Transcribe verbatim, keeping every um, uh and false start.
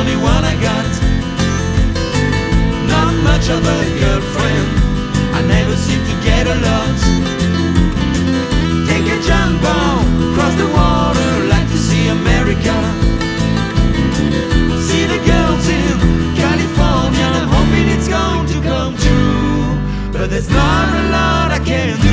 only one I got. Not much of a girlfriend, I never seem to get a lot. Take a jump on, cross the water, like to see America. See the girls in California, I'm hoping it's going to come true, but there's not a lot I can do.